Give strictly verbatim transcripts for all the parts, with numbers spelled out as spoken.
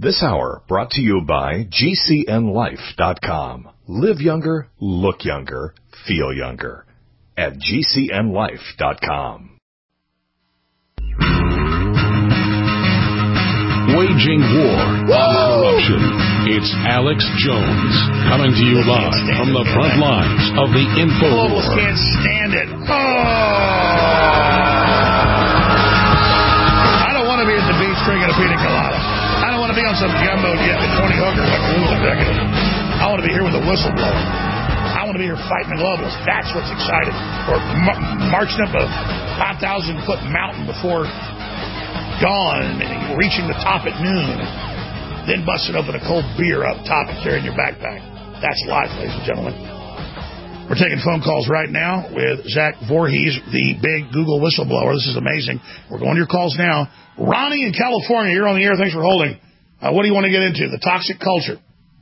This hour brought to you by G C N life dot com. Live younger, look younger, feel younger at G C N life dot com. Waging war on corruption. It's Alex Jones coming to you live from the front lines of the info war. Globalists can't stand it. Oh! I don't want to be at the beach drinking a pina colada. I don't want to be on some jumbo jet with twenty hookers like rules executive. I want to be here with a whistleblower. I want to be here fighting the globalists. That's what's exciting. Or m- marching up a five thousand foot mountain before dawn and reaching the top at noon. Then busting open a cold beer up top and carrying your backpack. That's life, ladies and gentlemen. We're taking phone calls right now with Zach Vorhies, the big Google whistleblower. This is amazing. We're going to your calls now. Ronnie in California, you're on the air. Thanks for holding. Uh, what do you want to get into? The toxic culture.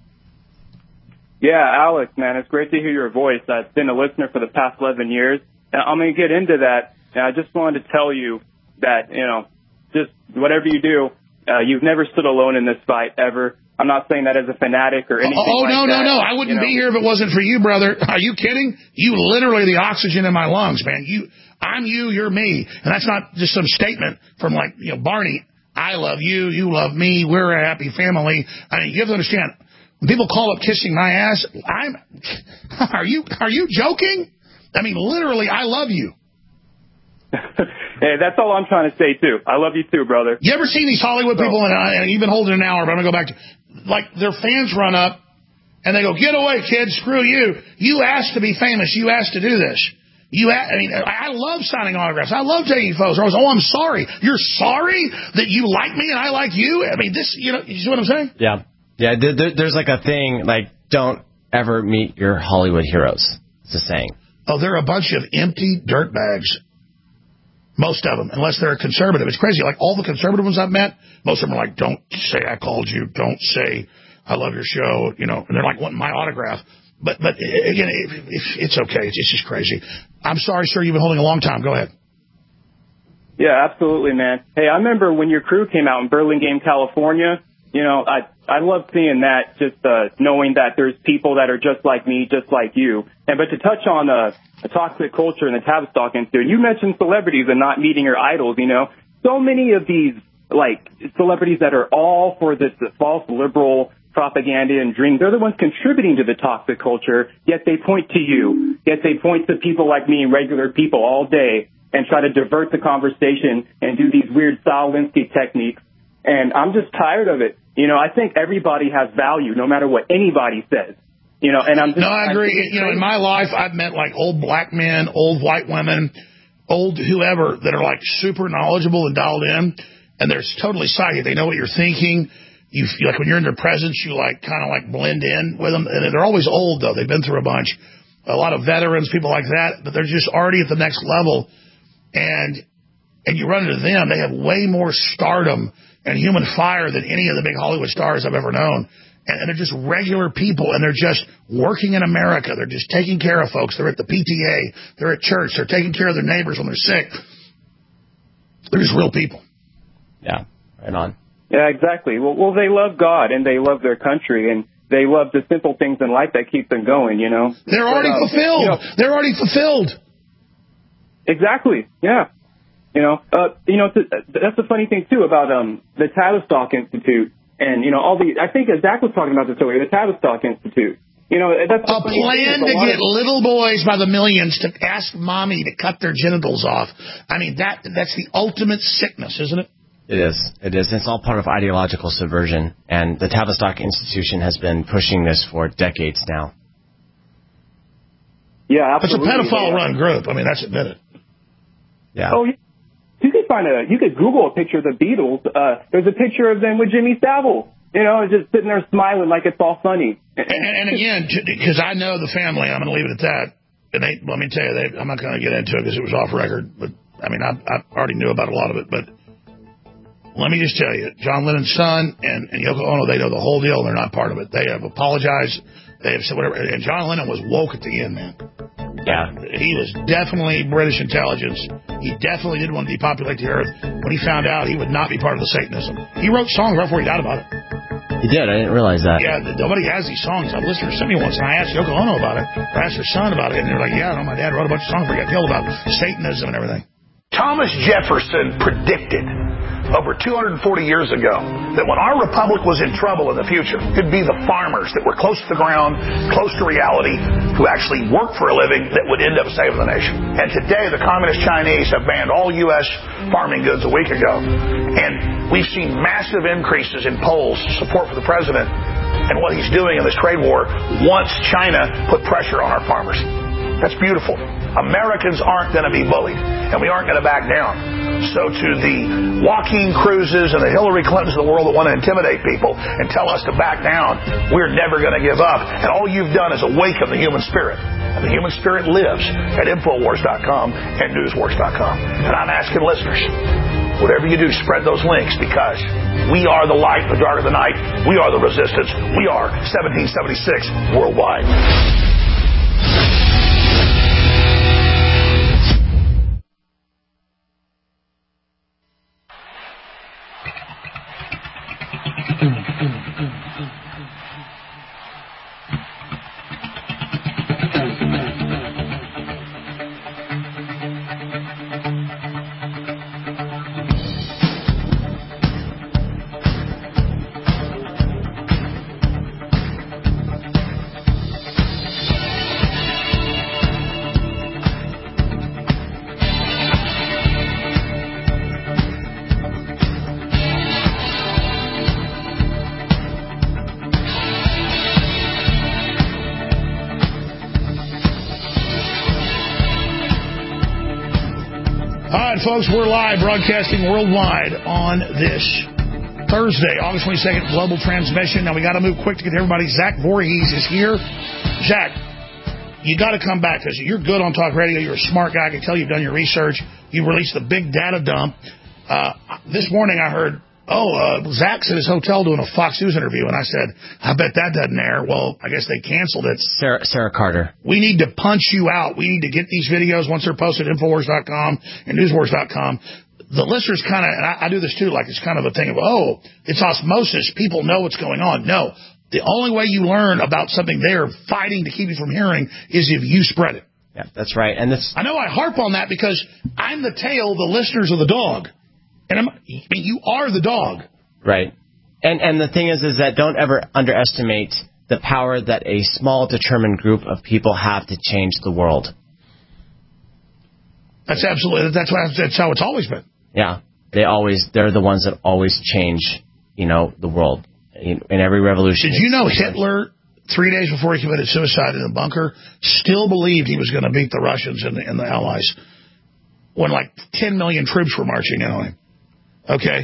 Yeah, Alex, man, it's great to hear your voice. I've been a listener for the past eleven years. And I'm going to get into that. And I just wanted to tell you that, you know, just whatever you do, uh, you've never stood alone in this fight ever. I'm not saying that as a fanatic or anything Oh, like no, that. no, no. I wouldn't you know? be here if it wasn't for you, brother. Are you kidding? You literally the oxygen in my lungs, man. You, I'm you, you're me. And that's not just some statement from, like, you know, Barney. I love you, you love me, we're a happy family. I mean, you have to understand, when people call up kissing my ass, I'm, are you, are you joking? I mean, literally, I love you. Hey, that's all I'm trying to say, too. I love you, too, brother. You ever seen these Hollywood so, people, and, uh, and you've been holding an hour, but I'm going to go back to, like, their fans run up, and they go, get away, kid, screw you. You asked to be famous. You asked to do this. You, I mean, I love signing autographs. I love taking photos. I was, oh, I'm sorry. You're sorry that you like me and I like you? I mean, this, you know, you see what I'm saying? Yeah. Yeah, there, there's like a thing, like, don't ever meet your Hollywood heroes. It's a saying. Oh, they're a bunch of empty dirtbags. Most of them, unless they're a conservative. It's crazy. Like, all the conservative ones I've met, most of them are like, don't say I called you. Don't say I love your show. You know, and they're like wanting my autograph. But, but again, it, it, it's okay. It's, it's just crazy. I'm sorry, sir. You've been holding a long time. Go ahead. Yeah, absolutely, man. Hey, I remember when your crew came out in Burlingame, California. You know, I I love seeing that, just uh, knowing that there's people that are just like me, just like you. And but to touch on uh, a toxic culture in the Tavistock Institute, you mentioned celebrities and not meeting your idols. You know, so many of these like celebrities that are all for this, this false liberal propaganda and dream, they're the ones contributing to the toxic culture. Yet they point to you. Yet they point to people like me, regular people, all day, and try to divert the conversation and do these weird Saul Alinsky techniques. And I'm just tired of it. You know, I think everybody has value, no matter what anybody says. You know, and I'm just... No, I agree. I you know, in my life, I've met, like, old black men, old white women, old whoever, that are, like, super knowledgeable and dialed in, and they're totally psychic. They know what you're thinking. You feel like when you're in their presence, you, like, kind of, like, blend in with them. And they're always old, though. They've been through a bunch. A lot of veterans, people like that, but they're just already at the next level. And and you run into them, they have way more stardom and human fire than any of the big Hollywood stars I've ever known. And, and they're just regular people, and they're just working in America. They're just taking care of folks. They're at the P T A. They're at church. They're taking care of their neighbors when they're sick. They're just real people. Yeah, right on. Yeah, exactly. Well, well, they love God, and they love their country, and they love the simple things in life that keep them going, you know. They're already but, uh, fulfilled. You know, they're already fulfilled. Exactly, yeah. You know, uh, you know, that's the funny thing, too, about um, the Tavistock Institute. And, you know, all the, I think Zach was talking about this earlier, the Tavistock Institute. You know, that's a plan to get little boys by the millions to ask mommy to cut their genitals off. I mean, that that's the ultimate sickness, isn't it? It is. It is. It's all part of ideological subversion. And the Tavistock Institution has been pushing this for decades now. Yeah, absolutely. It's a pedophile-run group. I mean, that's admitted. Yeah. Oh, you could find a, you could Google a picture of the Beatles. Uh, there's a picture of them with Jimmy Savile, you know, just sitting there smiling like it's all funny. And, and again, because I know the family, I'm going to leave it at that. And they, let me tell you, they, I'm not going to get into it because it was off record. But I mean, I, I already knew about a lot of it. But let me just tell you, John Lennon's son and, and Yoko Ono, they know the whole deal, and they're not part of it. They have apologized. They have said whatever. And John Lennon was woke at the end, man. Yeah. He was definitely British intelligence. He definitely didn't want to depopulate the earth. When he found out he would not be part of the Satanism, he wrote songs right before he died about it. You did? I didn't realize that. Yeah, nobody has these songs. A listener sent me once, and I asked Yoko Ono about it. I asked her son about it, and they're like, yeah, no, my dad wrote a bunch of songs where he got killed about Satanism and everything. Thomas Jefferson predicted over two hundred forty years ago that when our republic was in trouble in the future, it'd be the farmers that were close to the ground, close to reality, who actually worked for a living that would end up saving the nation. And today, the communist Chinese have banned all U S farming goods a week ago. And we've seen massive increases in polls support for the president and what he's doing in this trade war once China put pressure on our farmers. That's beautiful. Americans aren't going to be bullied, and we aren't going to back down. So to the Joaquin Cruzes and the Hillary Clintons of the world that want to intimidate people and tell us to back down, we're never going to give up. And all you've done is awaken the human spirit. And the human spirit lives at Infowars dot com and Newswars dot com. And I'm asking listeners, whatever you do, spread those links, because we are the light in the dark of the night. We are the resistance. We are seventeen seventy-six worldwide. Folks, we're live broadcasting worldwide on this Thursday, August twenty-second, global transmission. Now, we got to move quick to get to everybody. Zach Voorhees is here. Zach, you got to come back because you're good on talk radio. You're a smart guy. I can tell you've done your research. You released the big data dump. Uh, this morning I heard, oh, uh, Zach's at his hotel doing a Fox News interview. And I said, I bet that doesn't air. Well, I guess they canceled it. Sarah, Sarah Carter. We need to punch you out. We need to get these videos once they're posted at Infowars dot com and Newswars dot com. The listeners kind of, and I, I do this too, like it's kind of a thing of, oh, it's osmosis. People know what's going on. No. The only way you learn about something they're fighting to keep you from hearing is if you spread it. Yeah, that's right. And this, I know I harp on that because I'm the tail, the listeners are the dog. And I'm, I mean, you are the dog. Right. And and the thing is, is that don't ever underestimate the power that a small, determined group of people have to change the world. That's absolutely, that's, what, that's how it's always been. Yeah. They always, they're the ones that always change, you know, the world in, in every revolution. Did you know Hitler, three days before he committed suicide in a bunker, still believed he was going to beat the Russians and the, and the Allies when like ten million troops were marching in on him? Okay.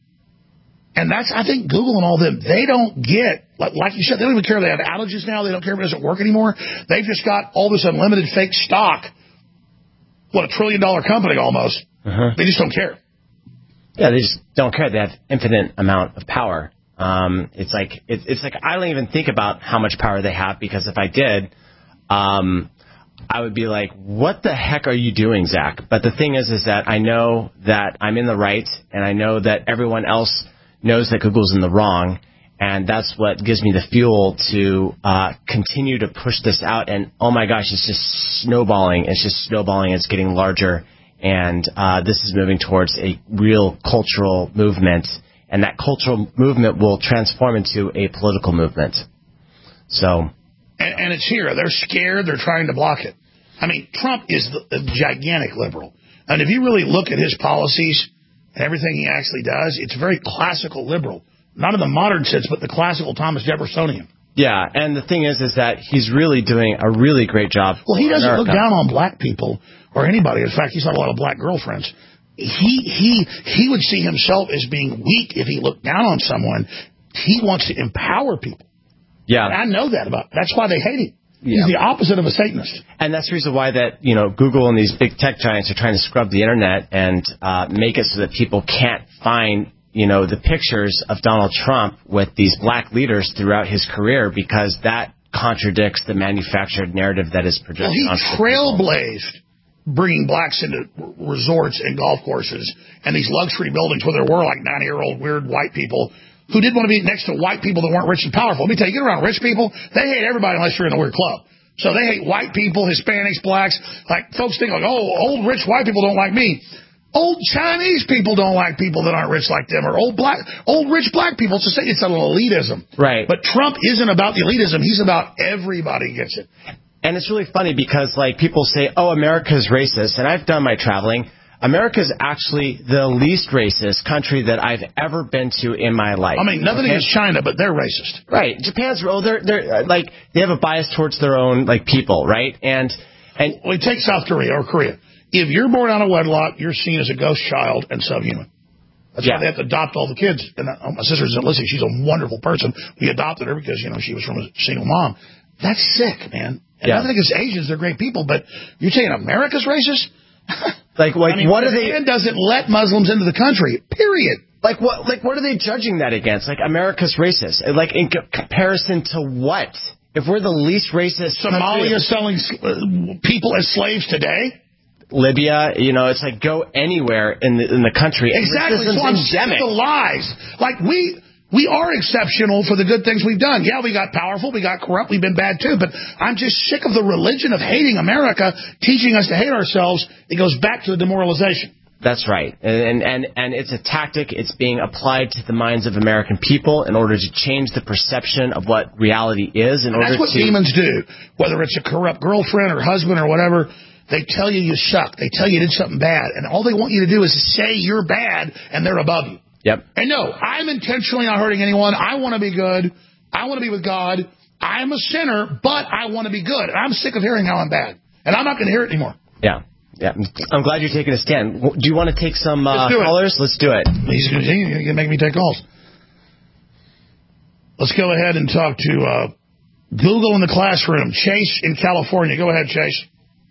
And that's, I think Google and all them, they don't get, like, like you said, they don't even care. They have outages now. They don't care if it doesn't work anymore. They've just got all this unlimited fake stock. What, a trillion dollar company almost. Uh-huh. They just don't care. Yeah, they just don't care. They have infinite amount of power. Um, it's like, it, it's like, I don't even think about how much power they have, because if I did, um, I would be like, what the heck are you doing, Zach? But the thing is, is that I know that I'm in the right, and I know that everyone else knows that Google's in the wrong, and that's what gives me the fuel to uh, continue to push this out. And, oh, my gosh, it's just snowballing. It's just snowballing. It's getting larger, and uh, this is moving towards a real cultural movement, and that cultural movement will transform into a political movement. So... And, and it's here. They're scared. They're trying to block it. I mean, Trump is the, a gigantic liberal. And if you really look at his policies and everything he actually does, it's very classical liberal. Not in the modern sense, but the classical Thomas Jeffersonian. Yeah, and the thing is, is that he's really doing a really great job. Well, he doesn't America. look down on black people or anybody. In fact, he's got a lot of black girlfriends. He he he would see himself as being weak if he looked down on someone. He wants to empower people. Yeah, and I know that about. That's why they hate him. He's yeah. the opposite of a Satanist. And that's the reason why that, you know, Google and these big tech giants are trying to scrub the internet and uh, make it so that people can't find, you know, the pictures of Donald Trump with these black leaders throughout his career, because that contradicts the manufactured narrative that is projected. Well, he trailblazed bringing blacks into resorts and golf courses and these luxury buildings where there were like ninety-year-old weird white people who didn't want to be next to white people that weren't rich and powerful. Let me tell you, get around rich people, they hate everybody unless you're in a weird club. So they hate white people, Hispanics, blacks. Like, folks think like, oh, old rich white people don't like me. Old Chinese people don't like people that aren't rich like them, or old black, old rich black people. It's a, it's an elitism. Right. But Trump isn't about the elitism. He's about everybody gets it. And it's really funny because, like, people say, oh, America's racist. And I've done my traveling. America's actually the least racist country that I've ever been to in my life. I mean, nothing okay? against China, but they're racist. Right. Japan's, oh, they're, they're, like, they have a bias towards their own, like, people, right? And, and. We take South Korea or Korea. If you're born out of wedlock, you're seen as a ghost child and subhuman. That's yeah. why they have to adopt all the kids. And uh, my sister isn't listening. She's a wonderful person. We adopted her because, you know, she was from a single mom. That's sick, man. And yeah. nothing against Asians. They're great people. But you're saying America's racist? Like, like I mean, what are they? Japan doesn't let Muslims into the country. Period. Like what? Like what are they judging that against? Like America's racist. Like in co- comparison to what? If we're the least racist, Somalia country, selling uh, people as slaves today. Libya, you know, it's like go anywhere in the in the country. Exactly. So I'm sick of the lies. Like we. We are exceptional for the good things we've done. Yeah, we got powerful, we got corrupt, we've been bad too, but I'm just sick of the religion of hating America, teaching us to hate ourselves. It goes back to the demoralization. That's right. And, and, and it's a tactic. It's being applied to the minds of American people in order to change the perception of what reality is. In order That's what to... demons do, whether it's a corrupt girlfriend or husband or whatever. They tell you you suck. They tell you you did something bad. And all they want you to do is say you're bad and they're above you. Yep. And no, I'm intentionally not hurting anyone. I want to be good. I want to be with God. I'm a sinner, but I want to be good. And I'm sick of hearing how I'm bad. And I'm not going to hear it anymore. Yeah. Yeah. I'm glad you're taking a stand. Do you want to take some uh, Let's callers? Let's do it. He's going to make me take calls. Let's go ahead and talk to uh, Google in the classroom. Chase in California. Go ahead, Chase.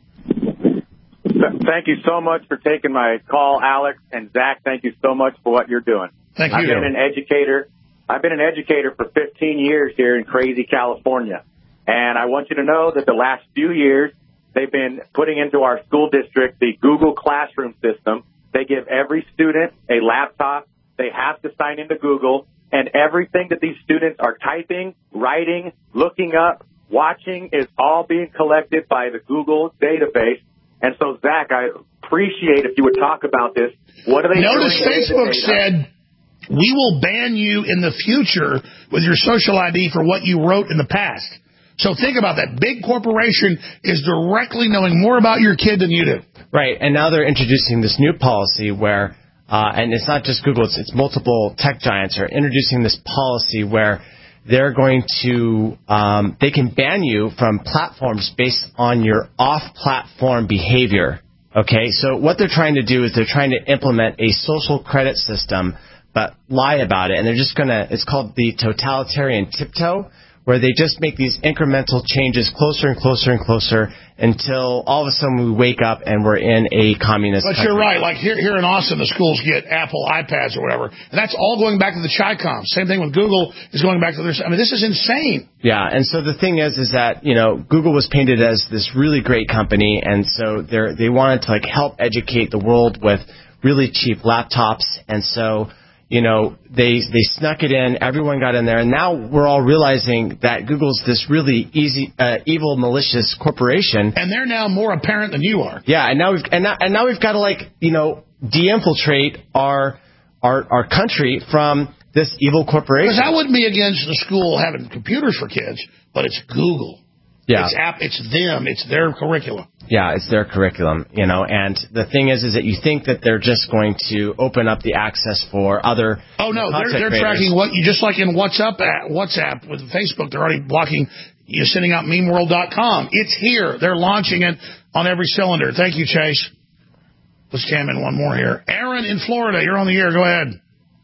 Thank you so much for taking my call, Alex. And Zach, thank you so much for what you're doing. Thank you. I've been an educator. I've been an educator for fifteen years here in crazy California. And I want you to know that the last few years, they've been putting into our school district the Google Classroom system. They give every student a laptop. They have to sign into Google. And everything that these students are typing, writing, looking up, watching is all being collected by the Google database. And so, Zach, I appreciate if you would talk about this. What are they Notice doing? Facebook said, we will ban you in the future with your social I D for what you wrote in the past. So think about that. Big corporation is directly knowing more about your kid than you do. Right. And now they're introducing this new policy where, uh, and it's not just Google, it's, it's multiple tech giants are introducing this policy where they're going to, um, they can ban you from platforms based on your off-platform behavior. Okay, so what they're trying to do is they're trying to implement a social credit system, but lie about it. And they're just going to, it's called the totalitarian tiptoe, where they just make these incremental changes closer and closer and closer until all of a sudden we wake up and we're in a communist But country. You're right. Like here, here in Austin, the schools get Apple iPads or whatever. And that's all going back to the Chi-Com. Same thing with Google is going back to their... I mean, this is insane. Yeah, and so the thing is, is that, you know, Google was painted as this really great company, and so they're, they wanted to, like, help educate the world with really cheap laptops, and so... You know, they they snuck it in. Everyone got in there, and now we're all realizing that Google's this really easy, uh, evil, malicious corporation. And they're now more apparent than you are. Yeah, and now we've and now, and now we've got to like you know de-infiltrate our our our country from this evil corporation. Because I wouldn't be against the school having computers for kids, but it's Google. Yeah, it's app. It's them. It's their curriculum. Yeah, it's their curriculum, you know, and the thing is, is that you think that they're just going to open up the access for other Oh, no, they're, they're creators. tracking what you, just like in WhatsApp, WhatsApp with Facebook, they're already blocking, you're sending out meme world dot com. It's here. They're launching it on every cylinder. Thank you, Chase. Let's jam in one more here. Aaron in Florida, you're on the air. Go ahead.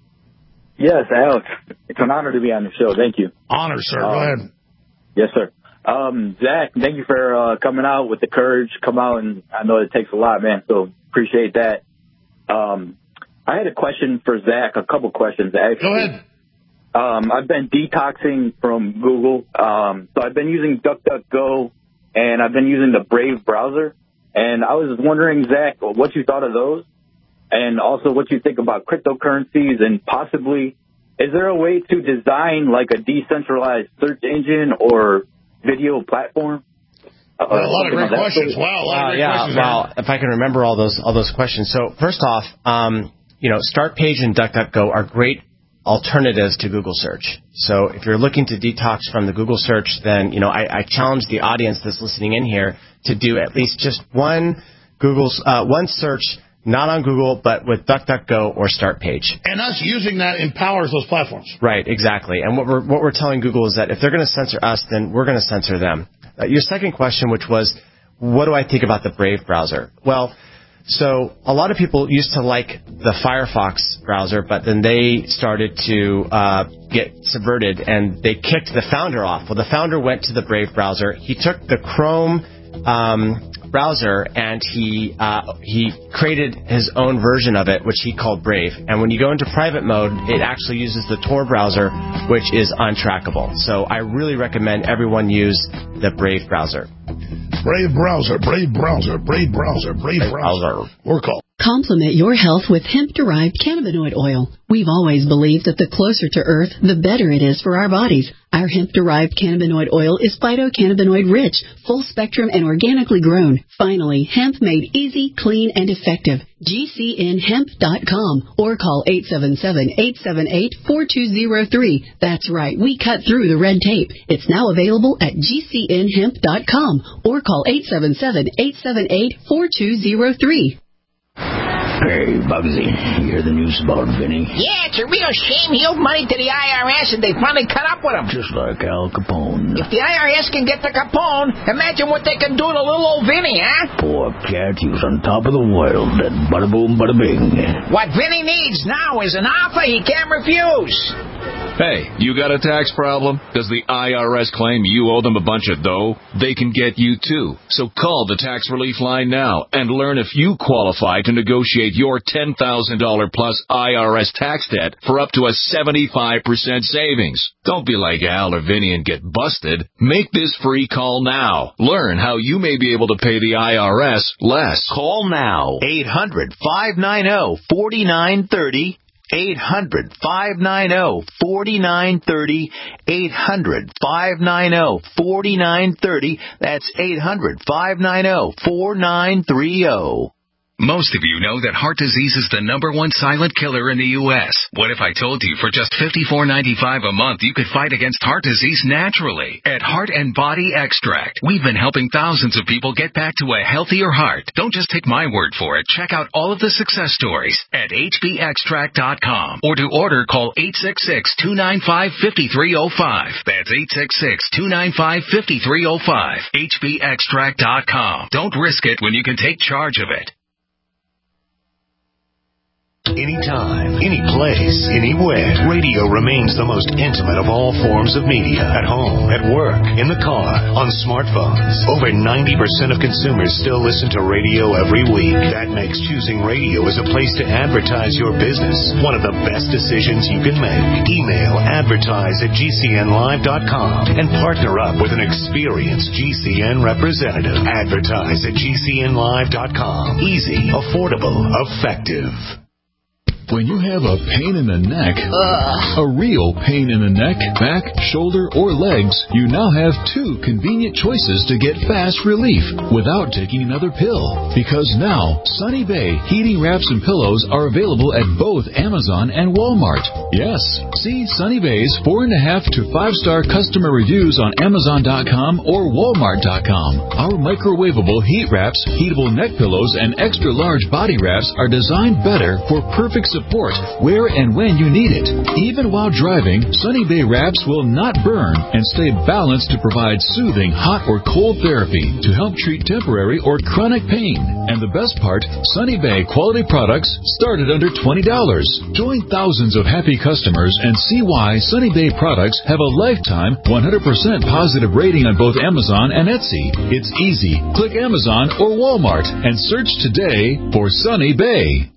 Yes, Alex. It's an honor to be on the show. Thank you. Honor, sir. Um, Go ahead. Yes, sir. Um, Zach, thank you for uh, coming out with the courage. Come out, and I know it takes a lot, man, so appreciate that. Um, I had a question for Zach, a couple questions, actually. Go ahead. Um, I've been detoxing from Google, um, so I've been using DuckDuckGo, and I've been using the Brave browser, and I was wondering, Zach, what you thought of those, and also what you think about cryptocurrencies and possibly is there a way to design like a decentralized search engine or video platform? Uh, well, a lot of great questions. Wow, a lot wow, of great yeah, questions. Well, if I can remember all those all those questions. So first off, um, you know, StartPage and DuckDuckGo are great alternatives to Google search. So if you're looking to detox from the Google search, then, you know, I, I challenge the audience that's listening in here to do at least just one Google's uh, one search, not on Google, but with DuckDuckGo or StartPage. And us using that empowers those platforms. Right, exactly. And what we're what we're telling Google is that if they're going to censor us, then we're going to censor them. Uh, your second question, which was, what do I think about the Brave browser? Well, so a lot of people used to like the Firefox browser, but then they started to uh, get subverted, and they kicked the founder off. Well, the founder went to the Brave browser. He took the Chrome um, browser, and he uh, he created his own version of it, which he called Brave. And when you go into private mode, it actually uses the Tor browser, which is untrackable. So I really recommend everyone use the Brave browser. Brave browser, Brave browser, Brave browser, Brave browser. Or call. Complement your health with hemp-derived cannabinoid oil. We've always believed that the closer to Earth, the better it is for our bodies. Our hemp-derived cannabinoid oil is phytocannabinoid-rich, full-spectrum, and organically grown. Finally, hemp made easy, clean, and effective. G C N hemp dot com or call eight seven seven, eight seven eight, four two zero three. That's right, we cut through the red tape. It's now available at G C N hemp dot com or call eight seven seven, eight seven eight, four two zero three. Hey, Bugsy, you hear the news about Vinny? Yeah, it's a real shame. He owed money to the I R S, and they finally cut up with him. Just like Al Capone. If the I R S can get to Capone, imagine what they can do to little old Vinny, huh? Poor cat, he was on top of the world. That bada boom, bada bing. What Vinny needs now is an offer he can't refuse. Hey, you got a tax problem? Does the I R S claim you owe them a bunch of dough? They can get you too. So call the tax relief line now and learn if you qualify to negotiate your ten thousand dollars plus I R S tax debt for up to a seventy-five percent savings. Don't be like Al or Vinny and get busted. Make this free call now. Learn how you may be able to pay the I R S less. Call now. eight hundred, five nine zero, four nine three zero. eight hundred, five nine zero, four nine three zero. eight hundred, five nine zero, four nine three zero. That's eight hundred, five nine zero, four nine three zero. Most of you know that heart disease is the number one silent killer in the U S What if I told you for just fifty-four ninety-five a month you could fight against heart disease naturally? At Heart and Body Extract, we've been helping thousands of people get back to a healthier heart. Don't just take my word for it. Check out all of the success stories at H B extract dot com. Or to order, call eight six six, two nine five, five three zero five. That's eight six six, two nine five, five three zero five. H B extract dot com. Don't risk it when you can take charge of it. Anytime, any place, anywhere. Radio remains the most intimate of all forms of media. At home, at work, in the car, on smartphones. Over ninety percent of consumers still listen to radio every week. That makes choosing radio as a place to advertise your business one of the best decisions you can make. Email advertise at G C N live dot com and partner up with an experienced G C N representative. Advertise at G C N live dot com. Easy, affordable, effective. When you have a pain in the neck, Ugh. a real pain in the neck, back, shoulder, or legs, you now have two convenient choices to get fast relief without taking another pill. Because now, Sunny Bay heating wraps and pillows are available at both Amazon and Walmart. Yes, see Sunny Bay's four and a half to five star customer reviews on Amazon dot com or Walmart dot com. Our microwavable heat wraps, heatable neck pillows, and extra large body wraps are designed better for perfect support where and when you need it. Even while driving, Sunny Bay wraps will not burn and stay balanced to provide soothing hot or cold therapy to help treat temporary or chronic pain. And the best part, Sunny Bay quality products start at under twenty dollars. Join thousands of happy customers and see why Sunny Bay products have a lifetime one hundred percent positive rating on both Amazon and Etsy. It's easy. Click Amazon or Walmart and search today for Sunny Bay.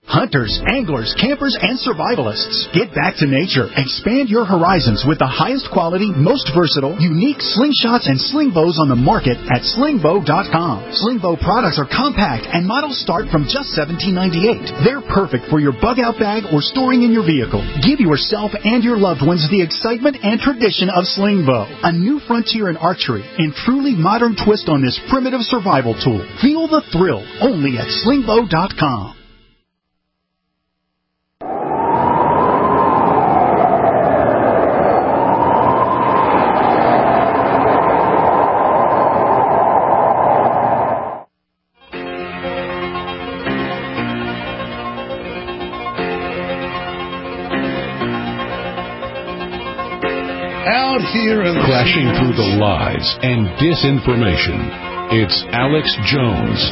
Hunters, anglers, campers, and survivalists. Get back to nature. Expand your horizons with the highest quality, most versatile, unique slingshots and sling bows on the market at sling bow dot com. Sling bow products are compact and models start from just seventeen ninety-eight. They're perfect for your bug-out bag or storing in your vehicle. Give yourself and your loved ones the excitement and tradition of sling bow. A new frontier in archery and truly modern twist on this primitive survival tool. Feel the thrill only at sling bow dot com. Out here and crashing through the lies and disinformation. It's Alex Jones.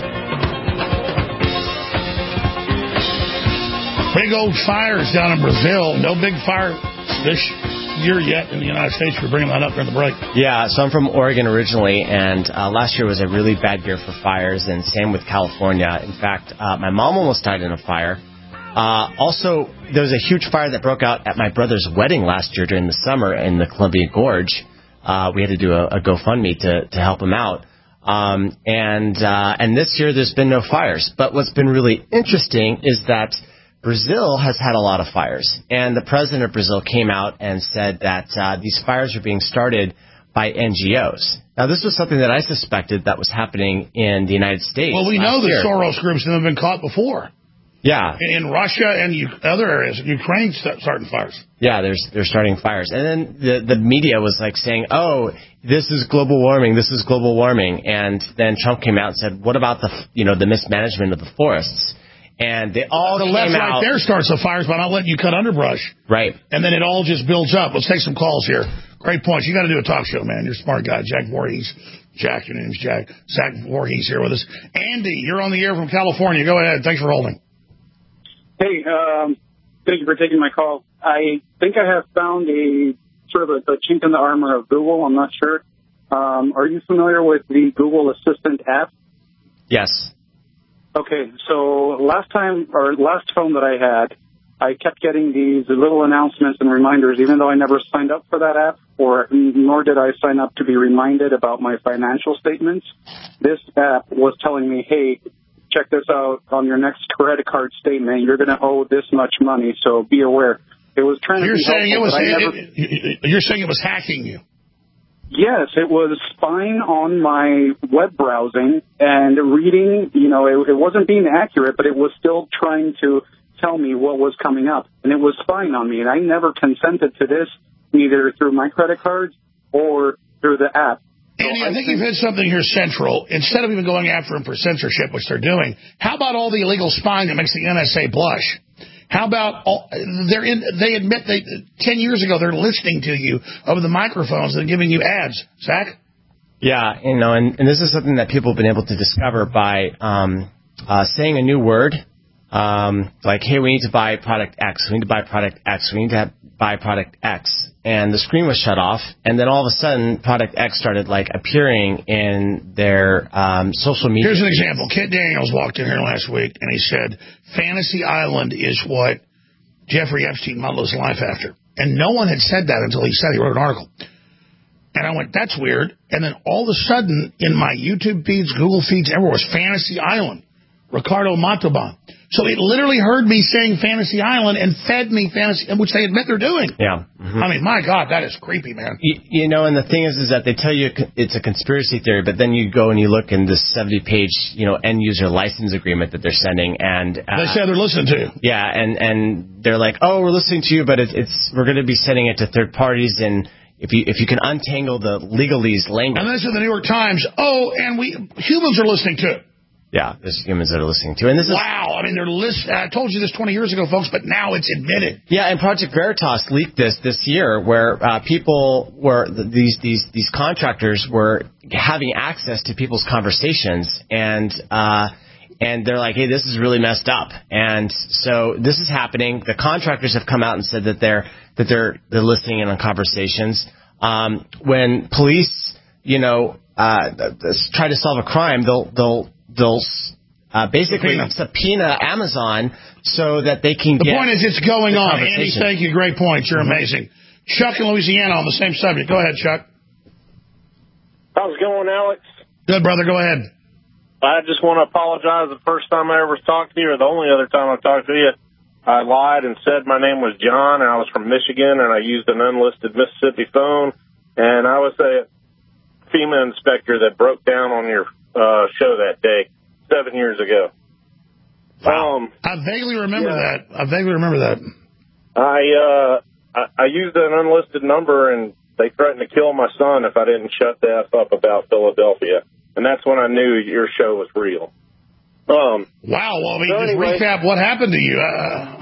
Big old fires down in Brazil. No big fire this year yet in the United States. We're bringing that up during the break. Yeah, so I'm from Oregon originally, and uh, last year was a really bad year for fires, and same with California. In fact, uh, my mom almost died in a fire. Uh, also, there was a huge fire that broke out at my brother's wedding last year during the summer in the Columbia Gorge. Uh, we had to do a, a GoFundMe to, to help him out. Um, and, uh, and this year there's been no fires. But what's been really interesting is that Brazil has had a lot of fires. And the president of Brazil came out and said that uh, these fires are being started by N G Os. Now, this was something that I suspected that was happening in the United States. Well, we know the year. Soros groups have been caught before. Yeah. In Russia and U- other areas. Ukraine starting fires. Yeah, there's they're starting fires. And then the, the media was like saying, oh, this is global warming, this is global warming. And then Trump came out and said, what about the, you know, the mismanagement of the forests? And they all the came left out. right there starts the fires by not letting you cut underbrush. Right. And then it all just builds up. Let's take some calls here. Great points. You got to do a talk show, man. You're a smart guy. Jack Voorhees. Jack, your name's Jack. Zach Voorhees here with us. Andy, you're on the air from California. Go ahead. Thanks for holding. Hey, um, thank you for taking my call. I think I have found a sort of a, a chink in the armor of Google. I'm not sure. Um, are you familiar with the Google Assistant app? Yes. Okay, so last time, or last phone that I had, I kept getting these little announcements and reminders, even though I never signed up for that app, or nor did I sign up to be reminded about my financial statements. This app was telling me, hey, check this out on your next credit card statement. You're going to owe this much money, so be aware. It was trying you're to be saying helpful, it was never... it, You're saying it was hacking you. Yes, it was spying on my web browsing and reading. You know, it, it wasn't being accurate, but it was still trying to tell me what was coming up. And it was spying on me, and I never consented to this, neither through my credit cards or through the app. Andy, I think you've hit something here central. Instead of even going after them for censorship, which they're doing, how about all the illegal spying that makes the N S A blush? How about all, they're in, they admit they ten years ago they're listening to you over the microphones and giving you ads. Zach? Yeah, you know, and, and this is something that people have been able to discover by um, uh, saying a new word, um, like, hey, we need to buy product X, we need to buy product X, we need to have, buy product X, and the screen was shut off, and then all of a sudden, product X started, like, appearing in their um, social media. Here's an example. Kit Daniels walked in here last week, and he said, Fantasy Island is what Jeffrey Epstein modeled his life after. And no one had said that until he said he wrote an article. And I went, that's weird. And then all of a sudden, in my YouTube feeds, Google feeds, everywhere was Fantasy Island, Ricardo Montalban. So it literally heard me saying Fantasy Island and fed me Fantasy, which they admit they're doing. Yeah. Mm-hmm. I mean, my God, that is creepy, man. You, you know, and the thing is, is that they tell you it's a conspiracy theory, but then you go and you look in this seventy-page, you know, end-user license agreement that they're sending, and uh, they say they're listening to you. Yeah, and and they're like, oh, we're listening to you, but it, it's we're going to be sending it to third parties, and if you if you can untangle the legalese language. And this is the New York Times. Oh, and we humans are listening to it. Yeah, there's humans that are listening to it. And this wow, is, I mean, they're list. I told you this twenty years ago, folks, but now it's admitted. Yeah, and Project Veritas leaked this this year, where uh, people were these these these contractors were having access to people's conversations, and uh, and they're like, hey, this is really messed up. And so this is happening. The contractors have come out and said that they're that they're they're listening in on conversations. Um, when police, you know, uh, try to solve a crime, they'll they'll they'll uh, basically subpoena. subpoena Amazon so that they can the get... The point is it's going the on. Andy, thank you. Great point. You're mm-hmm. amazing. Chuck in Louisiana on the same subject. Go ahead, Chuck. How's it going, Alex? Good, brother. Go ahead. I just want to apologize. The first time I ever talked to you, or the only other time I talked to you, I lied and said my name was John, and I was from Michigan, and I used an unlisted Mississippi phone, and I was a FEMA inspector that broke down on your uh, show that day seven years ago. Wow. Um, I vaguely remember yeah. that. I vaguely remember that. I, uh, I I used an unlisted number, and they threatened to kill my son if I didn't shut the F up about Philadelphia. And that's when I knew your show was real. Um, wow. Well, I mean, so just anyway, recap what happened to you. Uh,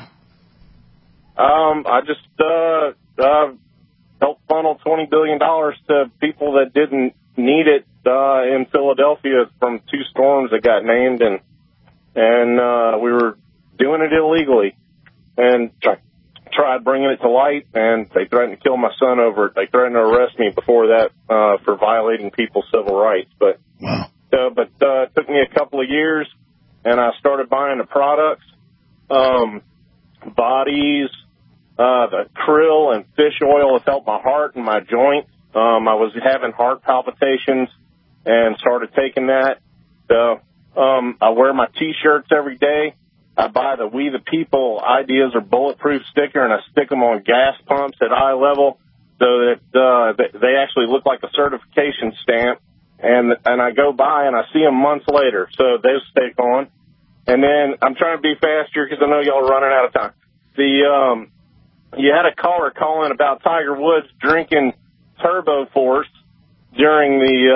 um, I just uh, uh, helped funnel twenty billion dollars to people that didn't need it uh, in Philadelphia from two storms that got named, and and uh, we were doing it illegally. And I tried bringing it to light, and they threatened to kill my son over it. They threatened to arrest me before that uh, for violating people's civil rights. But wow. uh, but uh, it took me a couple of years, and I started buying the products, um, bodies, uh, the krill and fish oil has helped my heart and my joints. Um, I was having heart palpitations and started taking that. So um, I wear my T-shirts every day. I buy the We the People Ideas or Bulletproof sticker, and I stick them on gas pumps at eye level so that uh, they actually look like a certification stamp. And and I go by and I see them months later, so they stick on. And then I'm trying to be faster because I know y'all are running out of time. The um, you had a caller calling about Tiger Woods drinking Turbo Force during the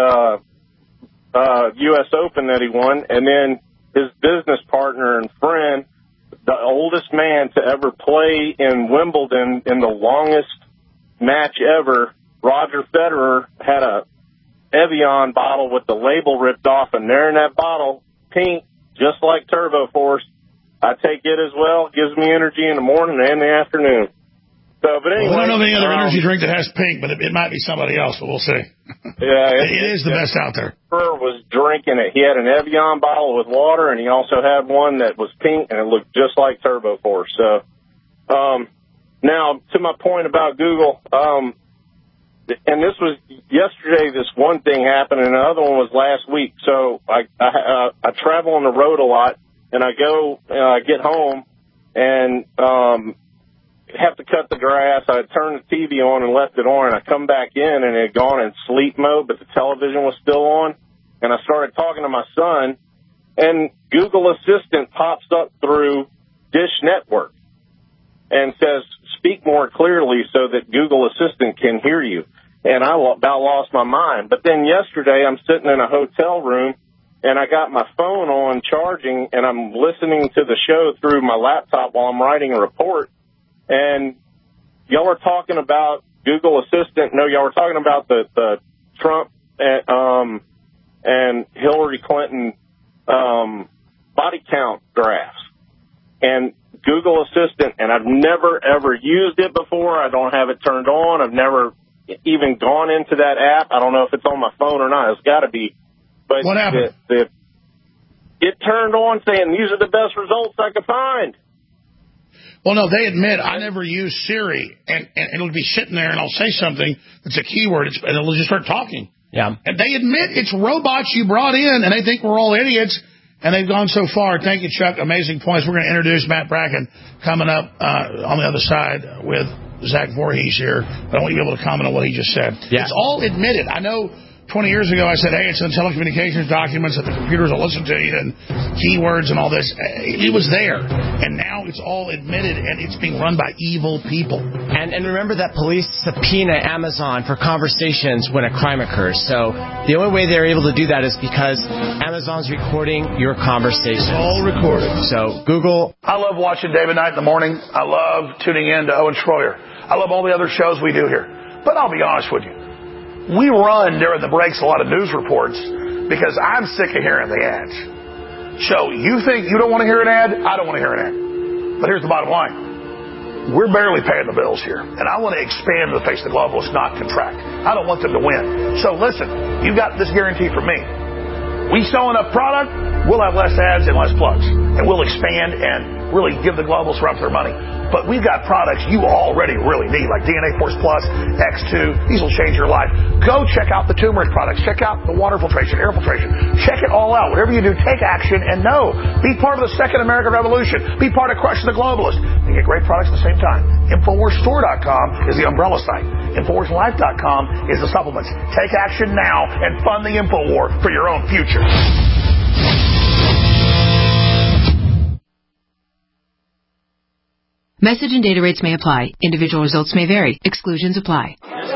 uh, uh, U S Open that he won, and then his business partner and friend, the oldest man to ever play in Wimbledon in the longest match ever, Roger Federer, had a Evian bottle with the label ripped off, and there in that bottle, pink, just like Turbo Force. I take it as well. It gives me energy in the morning and the afternoon. So, but anyway, well, I don't know of any other um, energy drink that has pink, but it, it might be somebody else, but we'll see. Yeah, it, it is the best out there. Fur was drinking it. He had an Evian bottle with water, and he also had one that was pink, and it looked just like Turbo Force. So, um, now to my point about Google, um, and this was yesterday. This one thing happened, and the other one was last week. So I I, uh, I travel on the road a lot, and I go, I uh, get home, and um. have to cut the grass. I turned the T V on and left it on, and I come back in, and it had gone in sleep mode, but the television was still on. And I started talking to my son, and Google Assistant pops up through Dish Network and says, speak more clearly so that Google Assistant can hear you. And I about lost my mind. But then yesterday, I'm sitting in a hotel room, and I got my phone on charging, and I'm listening to the show through my laptop while I'm writing a report. And y'all were talking about Google Assistant. No, y'all were talking about the, the Trump and, um, and Hillary Clinton um, body count graphs. And Google Assistant, and I've never, ever used it before. I don't have it turned on. I've never even gone into that app. I don't know if it's on my phone or not. It's got to be. But what happened? The, the, it turned on saying, these are the best results I could find. Well, no, they admit I never use Siri, and, and it'll be sitting there, and I'll say something that's a keyword, it's, and it'll just start talking. Yeah. And they admit it's robots you brought in, and they think we're all idiots, and they've gone so far. Thank you, Chuck. Amazing points. We're going to introduce Matt Bracken coming up uh, on the other side with Zach Voorhees here. But I want you to be able to comment on what he just said. Yeah. It's all admitted. I know twenty years ago I said, hey, it's in telecommunications documents that the computers will listen to you and keywords and all this. It was there. And now it's all admitted, and it's being run by evil people. And and remember that police subpoena Amazon for conversations when a crime occurs. So the only way they're able to do that is because Amazon's recording your conversation. It's all recorded. So Google. I love watching David Knight in the morning. I love tuning in to Owen Schroyer. I love all the other shows we do here. But I'll be honest with you. We run during the breaks a lot of news reports because I'm sick of hearing the ads. So you think you don't want to hear an ad? I don't want to hear an ad. But here's the bottom line. We're barely paying the bills here. And I want to expand the face of the globalists, not contract. I don't want them to win. So listen, you got this guarantee from me. We sell enough product, we'll have less ads and less plugs. And we'll expand and really give the globals run for their money. But we've got products you already really need, like D N A Force Plus, X two. These will change your life. Go check out the turmeric products. Check out the water filtration, air filtration. Check it all out. Whatever you do, take action and know. Be part of the second American Revolution. Be part of crushing the globalists. And get great products at the same time. Infowars Store dot com is the umbrella site. Infowars Life dot com is the supplements. Take action now and fund the InfoWar for your own future. Message and data rates may apply. Individual results may vary. Exclusions apply.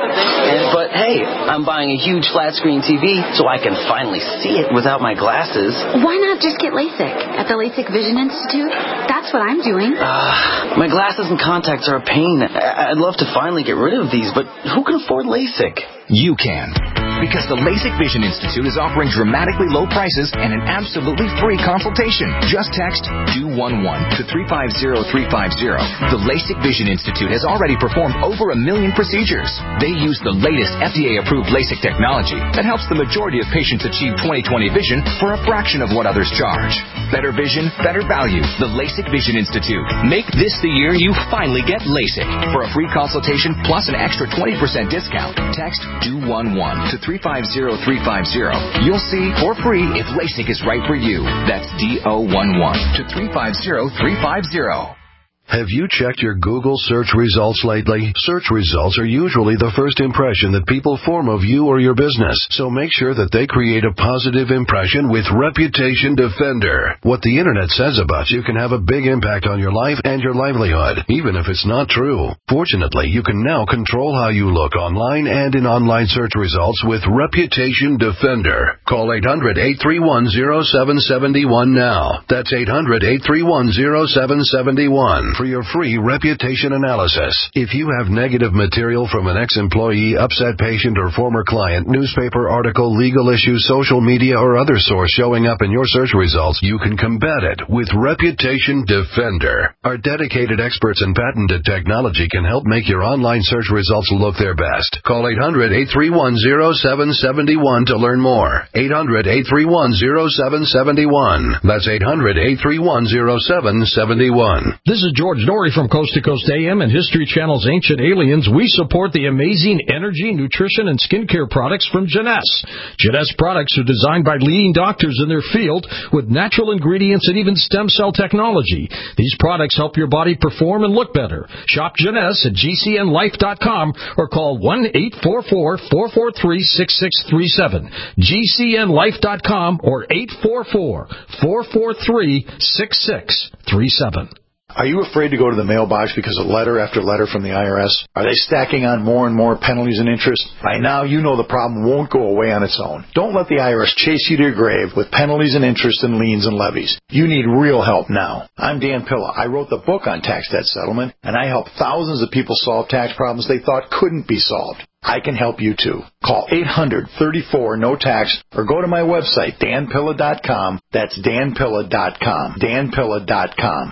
But hey, I'm buying a huge flat screen T V so I can finally see it without my glasses. Why not just get LASIK at the LASIK Vision Institute? That's what I'm doing. Uh, my glasses and contacts are a pain. I'd love to finally get rid of these, but who can afford LASIK? You can. Because the LASIK Vision Institute is offering dramatically low prices and an absolutely free consultation. Just text two one one to three five zero three five zero. The LASIK Vision Institute has already performed over a million procedures. They use the latest F D A-approved LASIK technology that helps the majority of patients achieve twenty twenty vision for a fraction of what others charge. Better vision, better value. The LASIK Vision Institute. Make this the year you finally get LASIK. For a free consultation plus an extra twenty percent discount, text two one one to three five zero three five zero. You'll see for free if LASIK is right for you. That's D O one one to three five zero three five zero. Have you checked your Google search results lately? Search results are usually the first impression that people form of you or your business, so make sure that they create a positive impression with Reputation Defender. What the internet says about you can have a big impact on your life and your livelihood, even if it's not true. Fortunately, you can now control how you look online and in online search results with Reputation Defender. Call eight hundred eight three one zero seven seven one now. That's eight hundred eight three one zero seven seven one. For your free reputation analysis. If you have negative material from an ex-employee, upset patient, or former client, newspaper article, legal issue, social media, or other source showing up in your search results, you can combat it with Reputation Defender. Our dedicated experts in patented technology can help make your online search results look their best. Call eight hundred eight three one zero seven seven one to learn more. eight hundred eight three one zero seven seven one. That's eight hundred eight three one zero seven seven one. This is George Norrie from Coast to Coast A M and History Channel's Ancient Aliens. We support the amazing energy, nutrition, and skincare products from Jeunesse. Jeunesse products are designed by leading doctors in their field with natural ingredients and even stem cell technology. These products help your body perform and look better. Shop Jeunesse at G C N life dot com or call one eight four four, four four three, six six three seven. G C N life dot com or eight four four, four four three, six six three seven. Are you afraid to go to the mailbox because of letter after letter from the I R S? Are they stacking on more and more penalties and interest? By now, you know the problem won't go away on its own. Don't let the I R S chase you to your grave with penalties and interest and liens and levies. You need real help now. I'm Dan Pilla. I wrote the book on tax debt settlement, and I help thousands of people solve tax problems they thought couldn't be solved. I can help you too. Call eight hundred, thirty-four, no tax or go to my website, dan pilla dot com. That's dan pilla dot com. dan pilla dot com.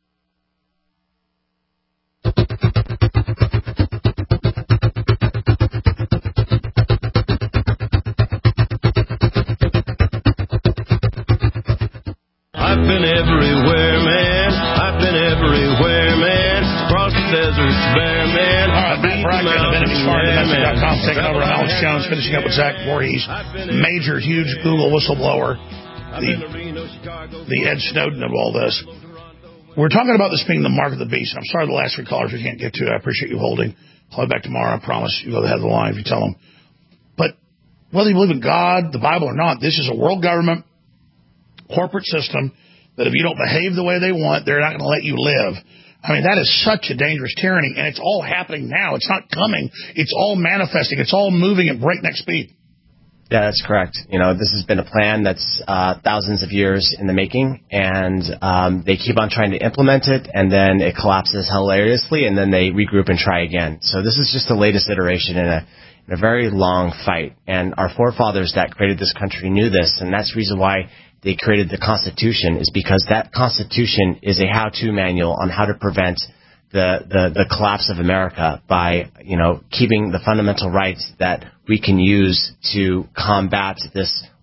I've been everywhere, man. I've been everywhere, man. Across the deserts, bare, man. All right, Matt Braga, Divinity Smart, Domestic dot com, taking over. Alex Jones finishing up with Zach Voorhees, major, huge Google whistleblower, the, the Ed Snowden of all this. We're talking about this being the mark of the beast. I'm sorry the last three callers we can't get to. I appreciate you holding. Call you back tomorrow. I promise. You go ahead of the line if you tell them. But whether you believe in God, the Bible, or not, this is a world government, corporate system that if you don't behave the way they want, they're not going to let you live. I mean, that is such a dangerous tyranny, and it's all happening now. It's not coming. It's all manifesting. It's all moving at breakneck speed. Yeah, that's correct. You know, this has been a plan that's uh, thousands of years in the making, and um, they keep on trying to implement it, and then it collapses hilariously, and then they regroup and try again. So this is just the latest iteration in a, in a very long fight. And our forefathers that created this country knew this, and that's the reason why they created the Constitution, is because that Constitution is a how-to manual on how to prevent the, the, the collapse of America by, you know, keeping the fundamental rights that we can use to combat this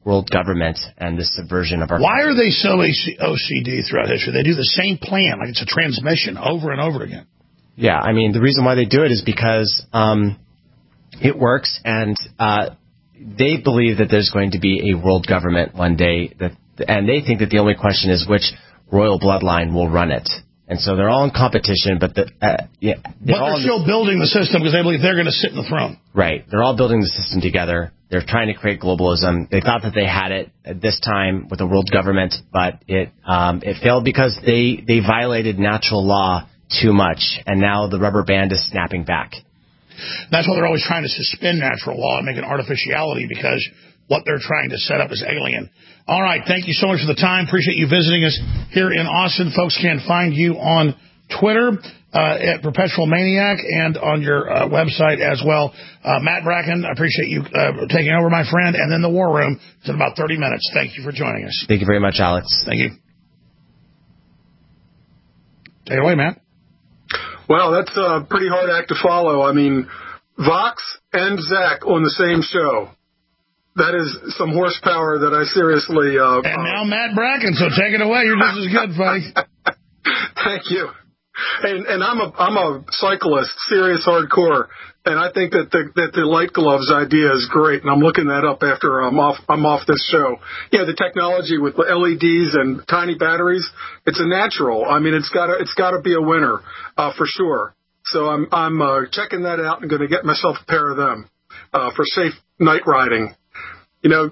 world government and the subversion of our. Why are they so O C D throughout history? They do the same plan, like it's a transmission over and over again. Yeah, I mean, the reason why they do it is because um, it works, and uh, they believe that there's going to be a world government one day, that, and they think that the only question is which royal bloodline will run it. And so they're all in competition, but the, uh, yeah, they're, but all they're still the, building the system because they believe they're going to sit in the throne. Right. They're all building the system together. They're trying to create globalism. They thought that they had it at this time with a world government, but it um, it failed because they, they violated natural law too much, and now the rubber band is snapping back. That's why they're always trying to suspend natural law and make an artificiality, because what they're trying to set up is alien. All right, thank you so much for the time. Appreciate you visiting us here in Austin. Folks can find you on Twitter uh, at Perpetual Maniac and on your uh, website as well. Uh, Matt Bracken, I appreciate you uh, taking over, my friend. And then the War Room is in about thirty minutes. Thank you for joining us. Thank you very much, Alex. Thank you. Take it away, Matt. Well, that's a pretty hard act to follow. I mean, Vox and Zach on the same show. That is some horsepower that I seriously... Uh, and now Matt Bracken, so take it away. You're just as good, buddy. Thank you. And, and I'm a I'm a cyclist, serious hardcore, and I think that the that the light gloves idea is great. And I'm looking that up after I'm off I'm off this show. Yeah, the technology with L E Ds and tiny batteries, it's a natural. I mean, it's got to it's got to be a winner uh, for sure. So I'm I'm uh, checking that out and going to get myself a pair of them uh, for safe night riding. You know,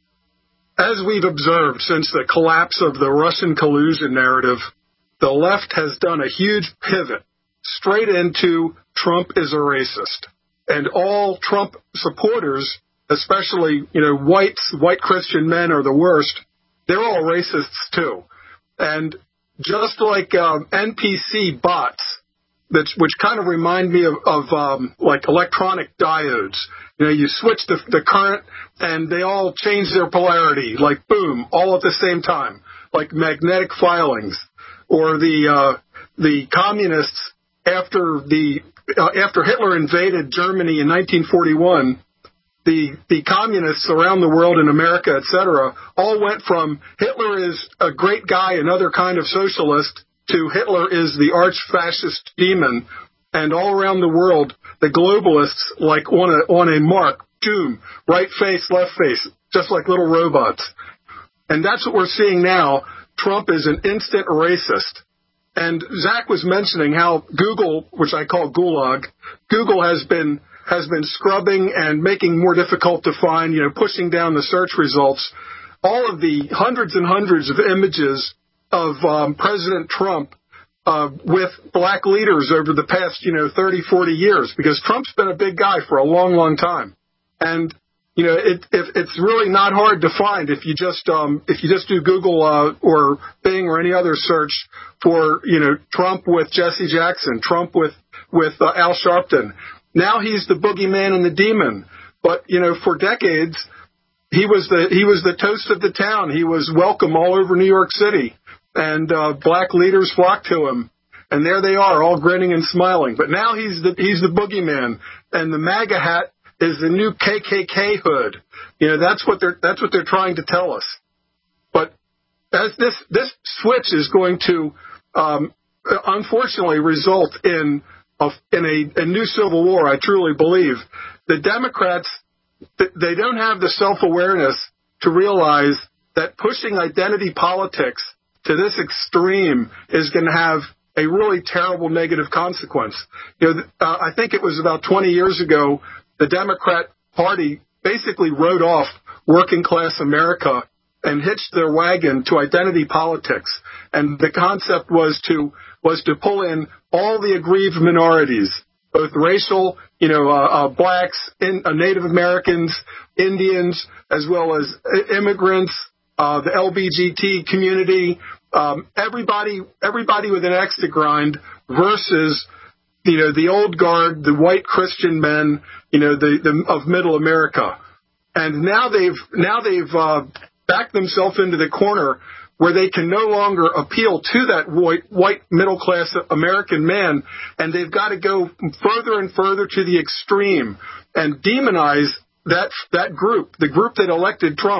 as we've observed since the collapse of the Russian collusion narrative, the left has done a huge pivot straight into Trump is a racist. And all Trump supporters, especially, you know, whites, white Christian men are the worst. They're all racists, too. And just like um, N P C bots, that's, which kind of remind me of, of um, like electronic diodes. You know, you switch the, the current, and they all change their polarity, like boom, all at the same time, like magnetic filings. Or the uh, the communists after the uh, after Hitler invaded Germany in nineteen forty-one, the the communists around the world in America, et cetera, all went from Hitler is a great guy, another kind of socialist, to Hitler is the arch-fascist demon. And all around the world, the globalists, like on a, on a mark, doom, right face, left face, just like little robots. And that's what we're seeing now. Trump is an instant racist. And Zach was mentioning how Google, which I call Gulag, Google has been has been scrubbing and making more difficult to find, you know, pushing down the search results. All of the hundreds and hundreds of images of um, President Trump Uh, with black leaders over the past, you know, thirty, forty years, because Trump's been a big guy for a long, long time. And, you know, it, it, it's really not hard to find if you just um, if you just do Google uh, or Bing or any other search for, you know, Trump with Jesse Jackson, Trump with, with uh, Al Sharpton. Now he's the boogeyman and the demon. But, you know, for decades, he was the he was the toast of the town. He was welcome all over New York City. And uh, black leaders flocked to him, and there they are, all grinning and smiling. But now he's the he's the boogeyman, and the MAGA hat is the new K K K hood. You know, that's what they're that's what they're trying to tell us. But as this this switch is going to um, unfortunately result in a, in a, a new civil war, I truly believe. The Democrats, they don't have the self-awareness to realize that pushing identity politics to this extreme is going to have a really terrible negative consequence. You know, uh, I think it was about twenty years ago, the Democrat Party basically wrote off working class America and hitched their wagon to identity politics. And the concept was to was to pull in all the aggrieved minorities, both racial, you know, uh, uh, blacks, in, uh, Native Americans, Indians, as well as immigrants, Uh, the L G B T community, um, everybody, everybody with an axe to grind versus, you know, the old guard, the white Christian men, you know, the, the of Middle America, and now they've now they've uh, backed themselves into the corner where they can no longer appeal to that white white middle class American man, and they've got to go further and further to the extreme and demonize that that group, the group that elected Trump.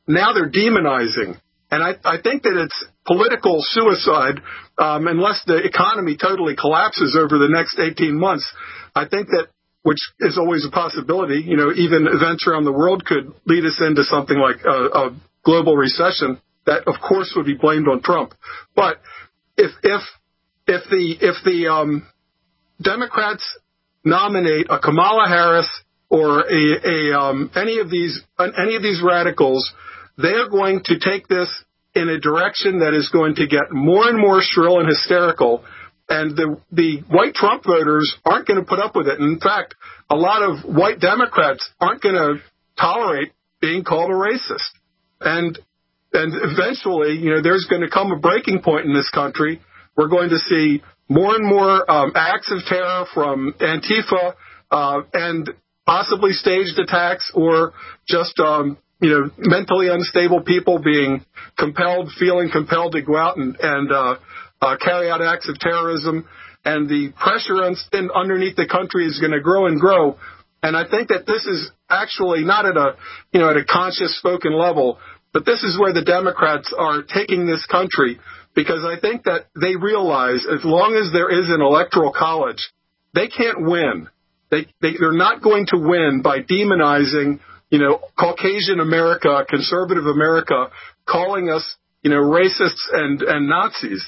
now they're demonizing. And I, I think that it's political suicide um, unless the economy totally collapses over the next eighteen months. I think that, which is always a possibility, you know, even events around the world could lead us into something like a, a global recession. That, of course, would be blamed on Trump. But if if if the if the um, Democrats nominate a Kamala Harris or a, a um, any of these any of these radicals, they are going to take this in a direction that is going to get more and more shrill and hysterical. And the the white Trump voters aren't going to put up with it. And in fact, a lot of white Democrats aren't going to tolerate being called a racist. And and eventually, you know, there's going to come a breaking point in this country. We're going to see more and more um, acts of terror from Antifa uh, and possibly staged attacks or just, um, you know, mentally unstable people being compelled, feeling compelled to go out and, and uh, uh, carry out acts of terrorism. And the pressure un- underneath the country is going to grow and grow. And I think that this is actually not at a, you know, at a conscious spoken level, but this is where the Democrats are taking this country, because I think that they realize as long as there is an electoral college, they can't win. They, they, they're not going to win by demonizing, you know, Caucasian America, conservative America, calling us, you know, racists and, and Nazis.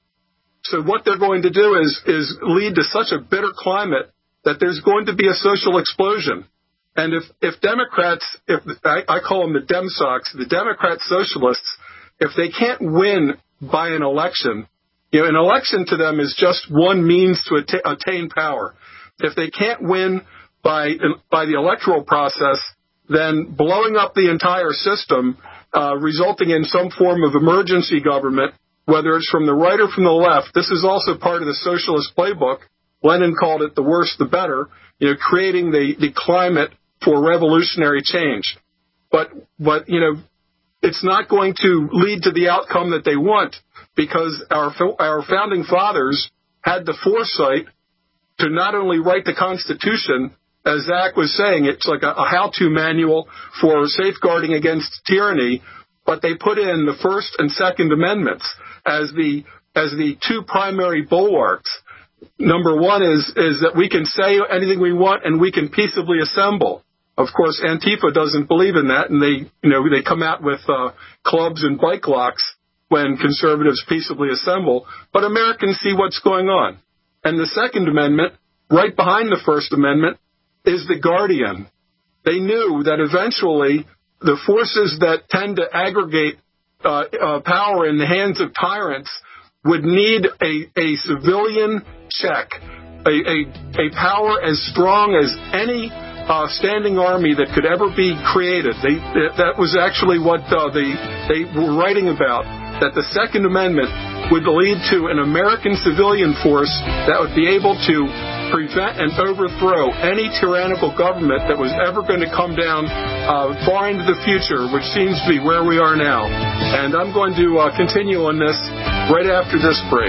So what they're going to do is, is lead to such a bitter climate that there's going to be a social explosion. And if, if Democrats, if I, I call them the Dem Sox, the Democrat socialists, if they can't win by an election, you know, an election to them is just one means to att- attain power. If they can't win by by the electoral process, then blowing up the entire system, uh, resulting in some form of emergency government, whether it's from the right or from the left, this is also part of the socialist playbook. Lenin called it the worse the better, you know, creating the, the climate for revolutionary change. But, but, you know, it's not going to lead to the outcome that they want, because our our founding fathers had the foresight to not only write the Constitution, as Zach was saying, it's like a, a how-to manual for safeguarding against tyranny, but they put in the First and Second Amendments as the as the two primary bulwarks. Number one is is that we can say anything we want and we can peaceably assemble. Of course, Antifa doesn't believe in that, and they, you know, they come out with uh, clubs and bike locks when conservatives peaceably assemble. But Americans see what's going on. And the Second Amendment, right behind the First Amendment, is the guardian. They knew that eventually the forces that tend to aggregate uh, uh, power in the hands of tyrants would need a, a civilian check, a, a, a power as strong as any Uh, standing army that could ever be created. They, that was actually what uh, they, they were writing about, that the Second Amendment would lead to an American civilian force that would be able to prevent and overthrow any tyrannical government that was ever going to come down uh, far into the future, which seems to be where we are now. And I'm going to uh, continue on this right after this break.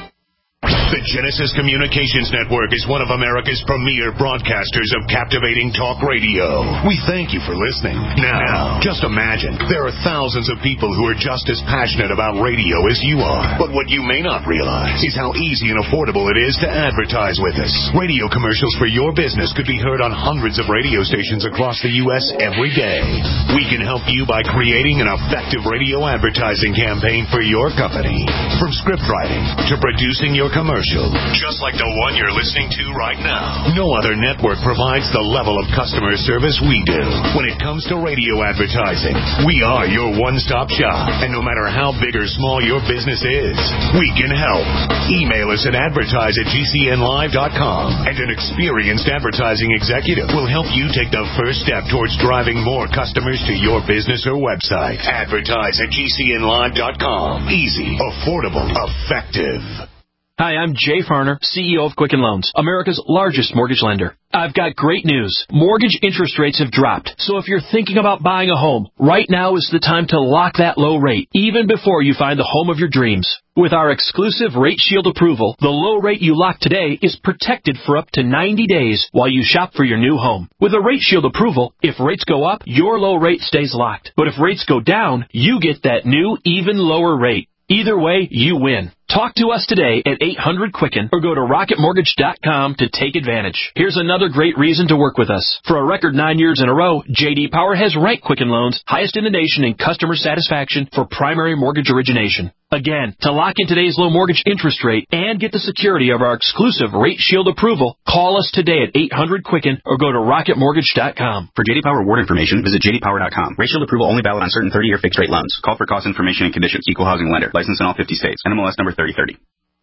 The Genesis Communications Network is one of America's premier broadcasters of captivating talk radio. We thank you for listening. Now, just imagine, there are thousands of people who are just as passionate about radio as you are. But what you may not realize is how easy and affordable it is to advertise with us. Radio commercials for your business could be heard on hundreds of radio stations across the U S every day. We can help you by creating an effective radio advertising campaign for your company. From script writing to producing your commercial, just like the one you're listening to right now. No other network provides the level of customer service we do. When it comes to radio advertising, we are your one-stop shop. And no matter how big or small your business is, we can help. Email us at advertise at g c n live dot com, and an experienced advertising executive will help you take the first step towards driving more customers to your business or website. Advertise at g c n live dot com. Easy, affordable, effective. Hi, I'm Jay Farner, C E O of Quicken Loans, America's largest mortgage lender. I've got great news. Mortgage interest rates have dropped. So if you're thinking about buying a home, right now is the time to lock that low rate, even before you find the home of your dreams. With our exclusive Rate Shield approval, the low rate you lock today is protected for up to ninety days while you shop for your new home. With a Rate Shield approval, if rates go up, your low rate stays locked. But if rates go down, you get that new, even lower rate. Either way, you win. Talk to us today at eight hundred Quicken or go to rocket mortgage dot com to take advantage. Here's another great reason to work with us. For a record nine years in a row, J D Power has ranked Quicken Loans highest in the nation in customer satisfaction for primary mortgage origination. Again, to lock in today's low mortgage interest rate and get the security of our exclusive Rate Shield approval, call us today at eight hundred Quicken or go to rocket mortgage dot com. For J D Power award information, visit J D Power dot com. Rate Shield approval only valid on certain thirty-year fixed-rate loans. Call for cost information and conditions. Equal housing lender. Licensed in all fifty states. N M L S number thirty thirty.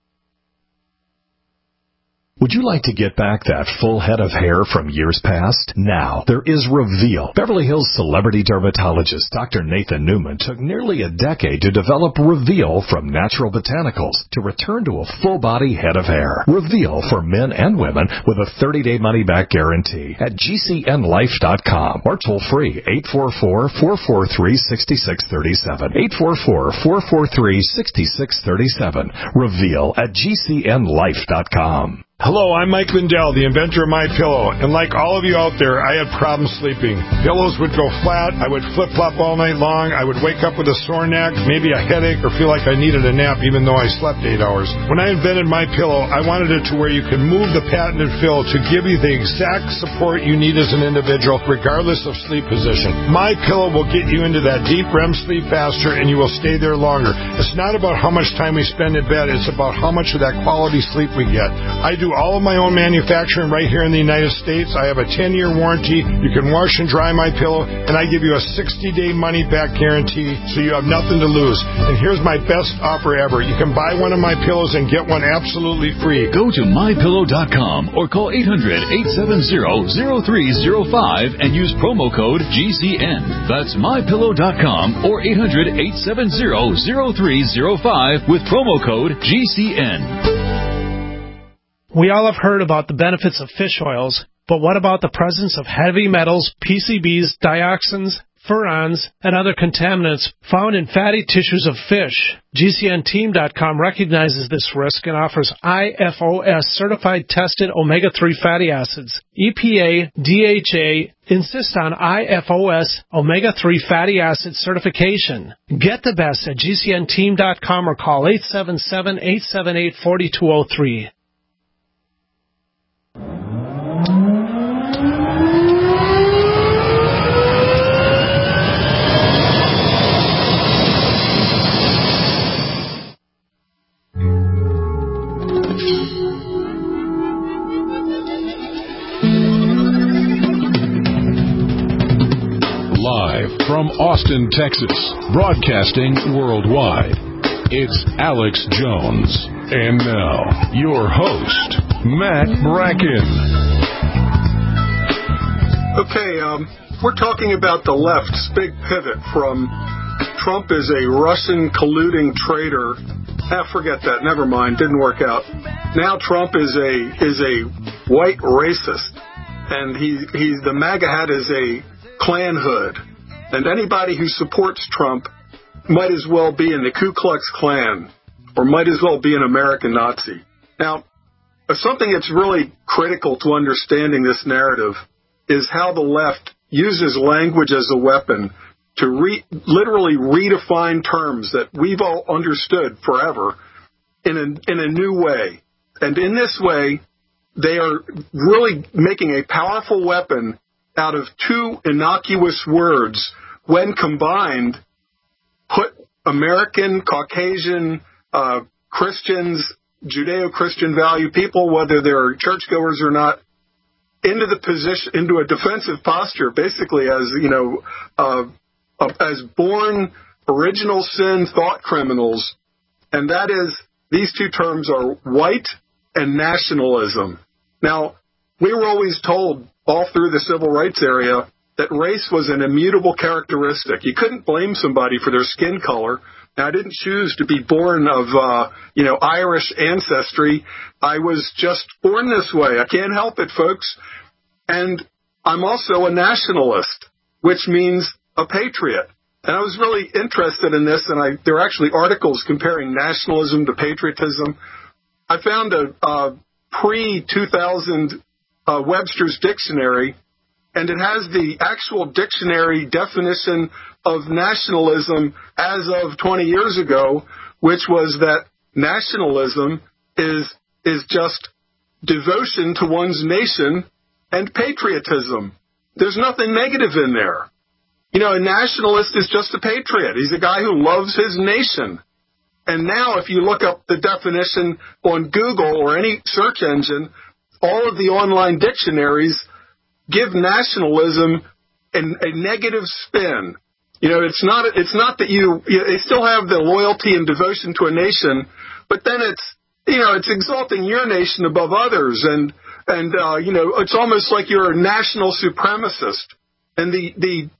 Would you like to get back that full head of hair from years past? Now, there is Reveal. Beverly Hills celebrity dermatologist Doctor Nathan Newman took nearly a decade to develop Reveal from natural botanicals to return to a full-body head of hair. Reveal for men and women with a thirty-day money-back guarantee at G C N life dot com or toll-free eight four four, four four three, six six three seven. eight four four, four four three, six six three seven. Reveal at G C N life dot com. Hello, I'm Mike Lindell, the inventor of MyPillow, and like all of you out there, I had problems sleeping. Pillows would go flat, I would flip-flop all night long, I would wake up with a sore neck, maybe a headache, or feel like I needed a nap even though I slept eight hours. When I invented MyPillow, I wanted it to where you could move the patented fill to give you the exact support you need as an individual, regardless of sleep position. MyPillow will get you into that deep R E M sleep faster, and you will stay there longer. It's not about how much time we spend in bed, it's about how much of that quality sleep we get. I do all of my own manufacturing right here in the United States. I have a ten-year warranty. You can wash and dry my pillow, and I give you a sixty-day money-back guarantee, so you have nothing to lose. And here's my best offer ever. You can buy one of my pillows and get one absolutely free. Go to my pillow dot com or call eight hundred, eight seven zero, zero three zero five and use promo code G C N. That's my pillow dot com or eight hundred, eight seven zero, zero three zero five with promo code G C N. We all have heard about the benefits of fish oils, but what about the presence of heavy metals, P C Bs, dioxins, furans, and other contaminants found in fatty tissues of fish? G C N team dot com recognizes this risk and offers I F O S certified tested omega three fatty acids. E P A, D H A insist on I F O S omega three fatty acid certification. Get the best at G C N team dot com or call eight seven seven, eight seven eight, four two zero three. Live from Austin, Texas, broadcasting worldwide, it's Alex Jones. And now, your host, Matt Bracken. Okay, um, we're talking about the left's big pivot from Trump is a Russian colluding traitor. Ah, forget that. Never mind. Didn't work out. Now Trump is a is a white racist, and he he the MAGA hat is a Klan hood, and anybody who supports Trump might as well be in the Ku Klux Klan, or might as well be an American Nazi. Now, something that's really critical to understanding this narrative is how the left uses language as a weapon to re- literally redefine terms that we've all understood forever in a, in a new way. And in this way, they are really making a powerful weapon out of two innocuous words. When combined, put American, Caucasian, uh, Christians, Judeo-Christian value people, whether they're churchgoers or not, into the position, into a defensive posture, basically as, you know, uh, as born original sin thought criminals. And that is, these two terms are white and nationalism. Now, we were always told all through the civil rights area that race was an immutable characteristic. You couldn't blame somebody for their skin color. Now, I didn't choose to be born of, uh, you know, Irish ancestry. I was just born this way. I can't help it, folks. And I'm also a nationalist, which means a patriot. And I was really interested in this, and I, there are actually articles comparing nationalism to patriotism. I found a, a pre two thousand uh, Webster's Dictionary, and it has the actual dictionary definition of nationalism as of twenty years ago, which was that nationalism is is just devotion to one's nation and patriotism. There's nothing negative in there. You know, a nationalist is just a patriot. He's a guy who loves his nation. And now if you look up the definition on Google or any search engine, all of the online dictionaries give nationalism an, a negative spin. You know, it's not it's not that you, you they still have the loyalty and devotion to a nation, but then it's, you know, it's exalting your nation above others, and and uh, you know, it's almost like you're a national supremacist. And the the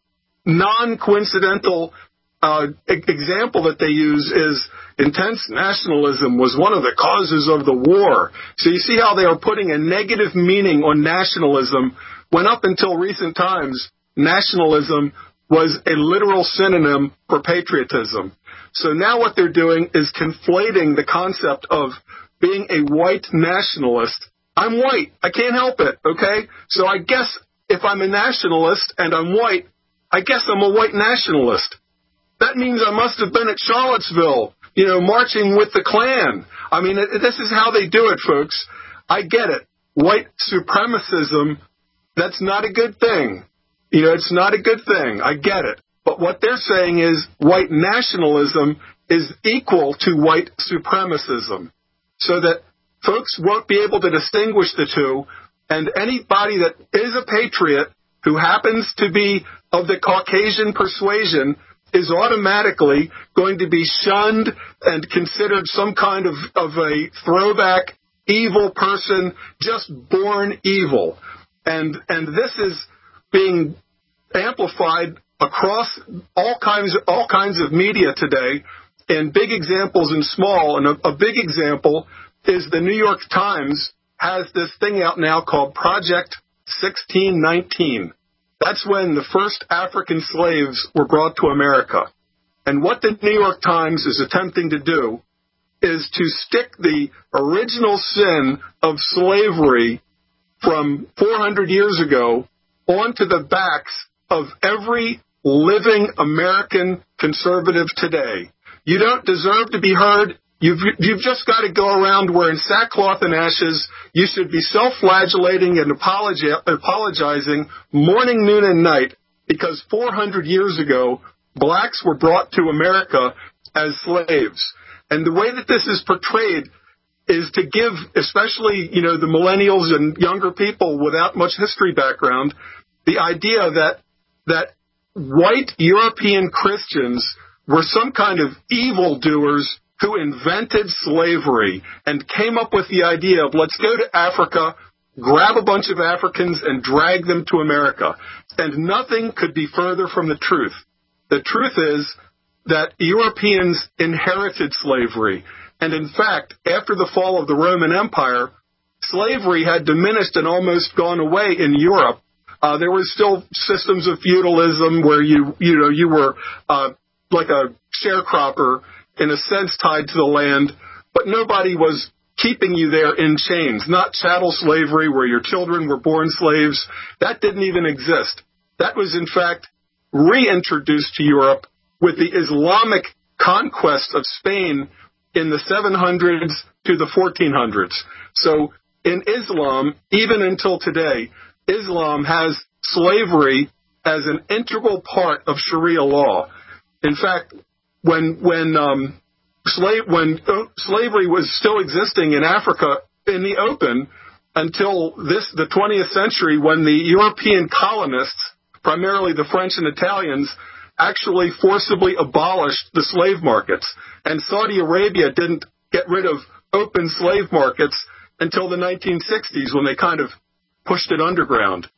non-coincidental uh, e- example that they use is intense nationalism was one of the causes of the war. So you see how they are putting a negative meaning on nationalism, when up until recent times, nationalism was a literal synonym for patriotism. So now what they're doing is conflating the concept of being a white nationalist. I'm white. I can't help it, okay? So I guess if I'm a nationalist and I'm white, I guess I'm a white nationalist. That means I must have been at Charlottesville, you know, marching with the Klan. I mean, it, this is how they do it, folks. I get it. White supremacism, that's not a good thing. You know, it's not a good thing. I get it. But what they're saying is white nationalism is equal to white supremacism, so that folks won't be able to distinguish the two, and anybody that is a patriot who happens to be of the Caucasian persuasion is automatically going to be shunned and considered some kind of, of a throwback evil person, just born evil. And and this is being amplified across all kinds of, all kinds of media today, and big examples and small. And a, a big example is the New York Times has this thing out now called Project sixteen nineteen. That's when the first African slaves were brought to America. And what the New York Times is attempting to do is to stick the original sin of slavery from four hundred years ago onto the backs of every living American conservative today. You don't deserve to be heard. You've, you've just got to go around wearing sackcloth and ashes. You should be self-flagellating and apologi- apologizing morning, noon, and night, because four hundred years ago, blacks were brought to America as slaves. And the way that this is portrayed is to give, especially, you know, the millennials and younger people without much history background, the idea that that white European Christians were some kind of evildoers who invented slavery and came up with the idea of let's go to Africa, grab a bunch of Africans, and drag them to America. And nothing could be further from the truth. The truth is that Europeans inherited slavery. And in fact, after the fall of the Roman Empire, slavery had diminished and almost gone away in Europe. Uh, there were still systems of feudalism where you, you know, you were uh, like a sharecropper, in a sense, tied to the land, but nobody was keeping you there in chains. Not chattel slavery where your children were born slaves. That didn't even exist. That was, in fact, reintroduced to Europe with the Islamic conquest of Spain in the seven hundreds to the fourteen hundreds. So in Islam, even until today, Islam has slavery as an integral part of Sharia law. In fact, when when um, slave when uh, slavery was still existing in Africa in the open until this the twentieth century, when the European colonists, primarily the French and Italians, actually forcibly abolished the slave markets. And Saudi Arabia didn't get rid of open slave markets until the nineteen sixties, when they kind of pushed it underground.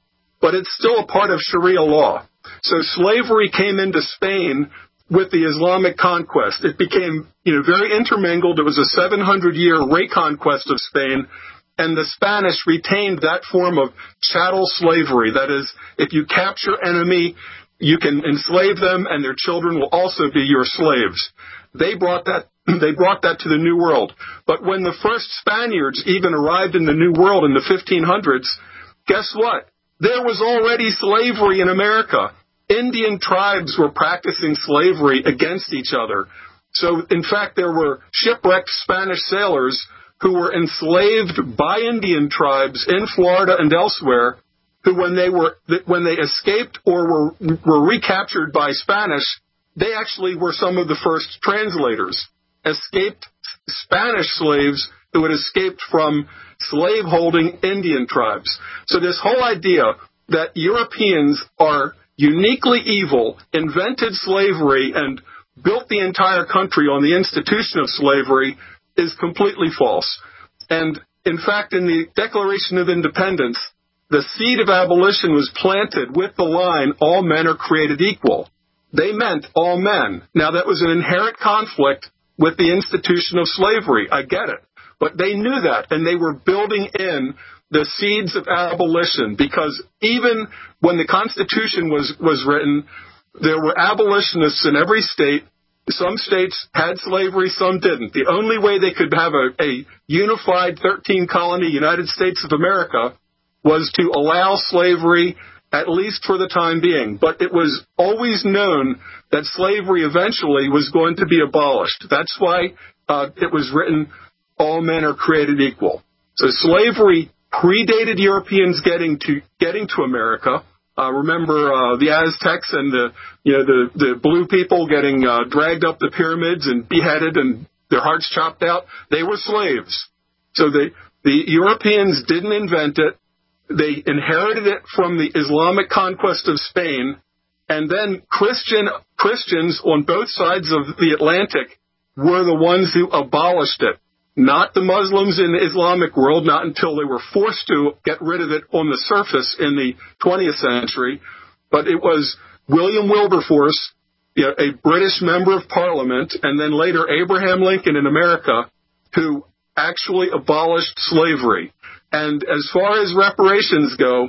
but it's still a part of Sharia law. So slavery came into Spain with the Islamic conquest. It became, you know, very intermingled. It was a seven hundred year reconquest of Spain, and the Spanish retained that form of chattel slavery. That is, if you capture enemy, you can enslave them, and their children will also be your slaves. They brought that they brought that to the New World. But when the first Spaniards even arrived in the New World in the fifteen hundreds, guess what? There was already slavery in America. Indian tribes were practicing slavery against each other. So, in fact, there were shipwrecked Spanish sailors who were enslaved by Indian tribes in Florida and elsewhere, who, when they were when they escaped or were were recaptured by Spanish, they actually were some of the first translators. Escaped Spanish slaves who had escaped from slave-holding Indian tribes. So this whole idea that Europeans are uniquely evil, invented slavery, and built the entire country on the institution of slavery is completely false. And, in fact, in the Declaration of Independence, the seed of abolition was planted with the line, all men are created equal. They meant all men. Now, that was an inherent conflict with the institution of slavery. I get it. But they knew that, and they were building in the seeds of abolition, because even when the Constitution was, was written, there were abolitionists in every state. Some states had slavery, some didn't. The only way they could have a, a unified thirteen-colony United States of America was to allow slavery, at least for the time being. But it was always known that slavery eventually was going to be abolished. That's why uh, it was written, all men are created equal. So slavery predated Europeans getting to getting to America. Uh, remember uh, the Aztecs and the you know the the blue people getting uh, dragged up the pyramids and beheaded and their hearts chopped out. They were slaves. So the the Europeans didn't invent it. They inherited it from the Islamic conquest of Spain, and then Christian Christians on both sides of the Atlantic were the ones who abolished it. Not the Muslims in the Islamic world, not until they were forced to get rid of it on the surface in the twentieth century, but it was William Wilberforce, you know, a British member of Parliament, and then later Abraham Lincoln in America, who actually abolished slavery. And as far as reparations go,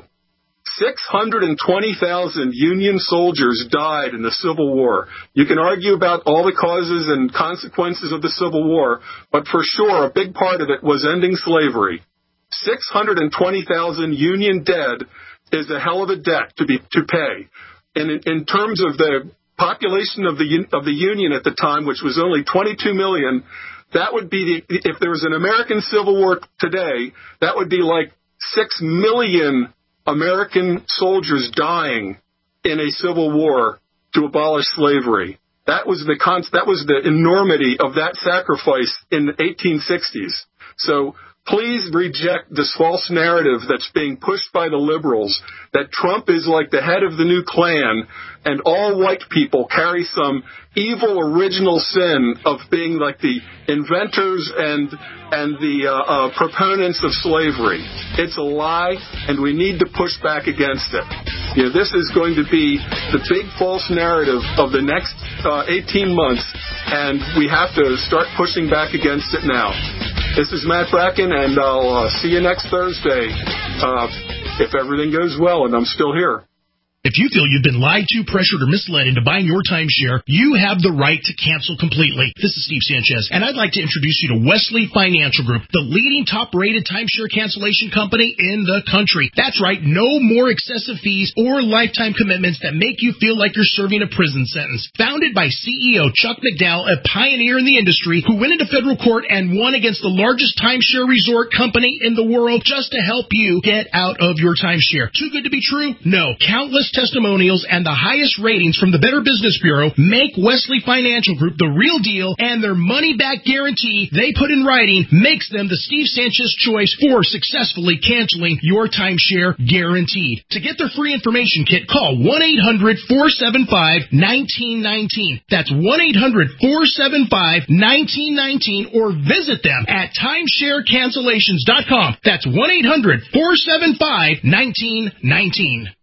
six hundred twenty thousand Union soldiers died in the Civil War. You can argue about all the causes and consequences of the Civil War, but for sure a big part of it was ending slavery. six hundred twenty thousand Union dead is a hell of a debt to be to pay. And in, in terms of the population of the of the Union at the time, which was only twenty-two million, that would be the, if there was an American Civil War today, that would be like six million American soldiers dying in a civil war to abolish slavery. That was the con- that was the enormity of that sacrifice in the eighteen sixties. So please reject this false narrative that's being pushed by the liberals that Trump is like the head of the new Klan and all white people carry some evil original sin of being like the inventors and and the uh, uh, proponents of slavery. It's a lie, and we need to push back against it. You know, this is going to be the big false narrative of the next uh, eighteen months, and we have to start pushing back against it now. This is Matt Bracken, and I'll uh, see you next Thursday, uh, if everything goes well, and I'm still here. If you feel you've been lied to, pressured, or misled into buying your timeshare, you have the right to cancel completely. This is Steve Sanchez, and I'd like to introduce you to Wesley Financial Group, the leading top-rated timeshare cancellation company in the country. That's right, no more excessive fees or lifetime commitments that make you feel like you're serving a prison sentence. Founded by C E O Chuck McDowell, a pioneer in the industry who went into federal court and won against the largest timeshare resort company in the world just to help you get out of your timeshare. Too good to be true? No. Countless testimonials and the highest ratings from the Better Business Bureau make Wesley Financial Group the real deal, and their money-back guarantee they put in writing makes them the Steve Sanchez choice for successfully canceling your timeshare guaranteed. To get their free information kit, call one eight hundred four seven five one nine one nine. That's one eight hundred four seven five one nine one nine, or visit them at timeshare cancellations dot com. That's one eight hundred four seven five one nine one nine.